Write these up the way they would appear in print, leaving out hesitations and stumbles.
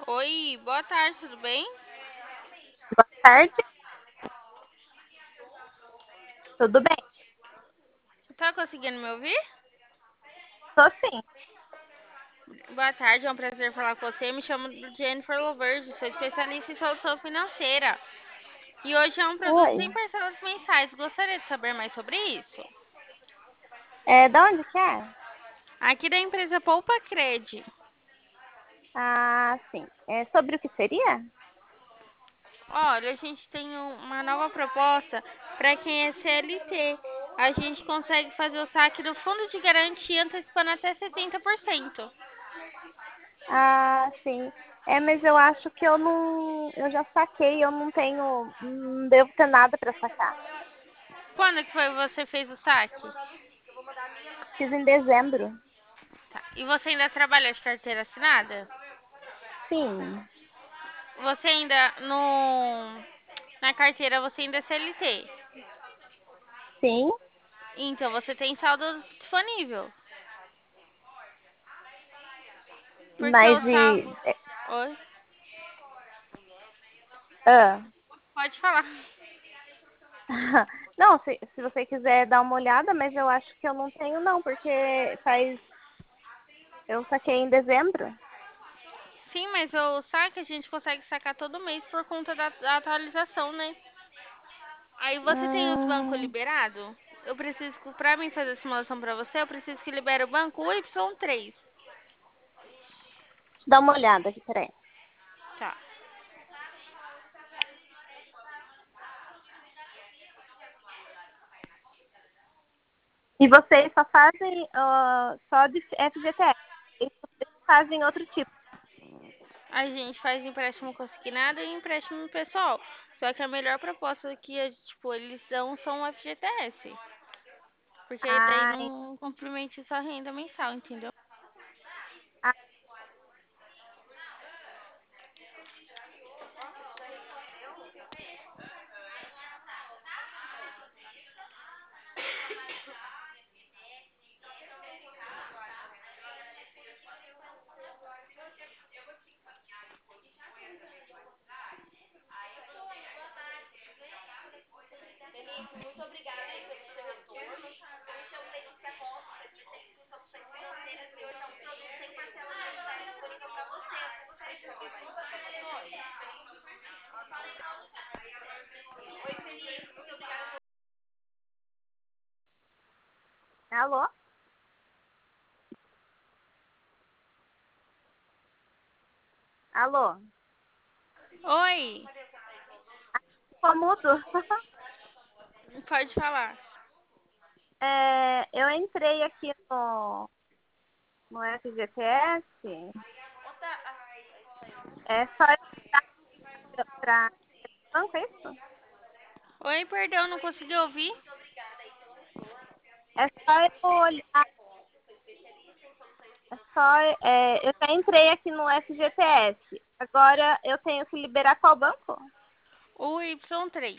Oi, boa tarde, tudo bem? Boa tarde, tudo bem? Tá conseguindo me ouvir? Tô sim. Boa tarde, é um prazer falar com você. Me chamo Jennifer Loverde, sou especialista em solução financeira. E hoje é um produto Oi. sem parcelas mensais. Gostaria de saber mais sobre isso? Da onde que é? Aqui da empresa Poupa Cred. Ah, sim. É sobre o que seria? Olha, a gente tem uma nova proposta para quem é CLT. A gente consegue fazer o saque do fundo de garantia antecipando até 70%. Ah, sim. Mas eu acho que eu não, eu já saquei, eu não tenho, não devo ter nada para sacar. Quando que foi que você fez o saque? Fiz em dezembro. Tá. E você ainda trabalha de carteira assinada? Sim. Você ainda no na carteira você ainda é CLT. Sim, Então você tem saldo disponível. Porque o mas saldo. Oi? ah. Pode falar. Não, se você quiser dar uma olhada, mas eu acho que eu não tenho não, porque eu saquei em dezembro. Sim, mas o saque a gente consegue sacar todo mês por conta da atualização, né? Aí você tem os bancos Hum, liberados? Eu preciso, pra mim fazer a simulação pra você, eu preciso que libere o banco Y3. Deixa eu dar uma olhada aqui, peraí. Tá. E vocês só fazem só de FGTS. Vocês fazem outro tipo. A gente faz empréstimo consignado e empréstimo pessoal. Só que a melhor proposta que tipo, eles dão são o FGTS. Porque daí Ah, não compromete sua renda mensal, entendeu? ah, alô? Alô? Oi, Ficou mudo? pode falar. Eu entrei aqui no FGTS. É só para banco, é isso? Oi, perdão, não consegui ouvir. É só eu olhar. É só, eu já entrei aqui no FGTS. Agora eu tenho que liberar qual banco? O Y3.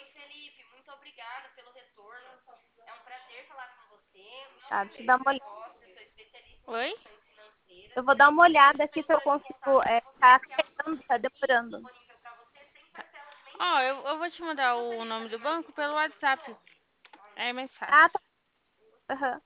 Tá, deixa eu dar uma olhada. Oi? Eu vou dar uma olhada aqui se eu consigo. Tá carregando, tá demorando. Ó, eu vou te mandar o nome do banco pelo WhatsApp. É mais Ah, fácil. tá. Aham.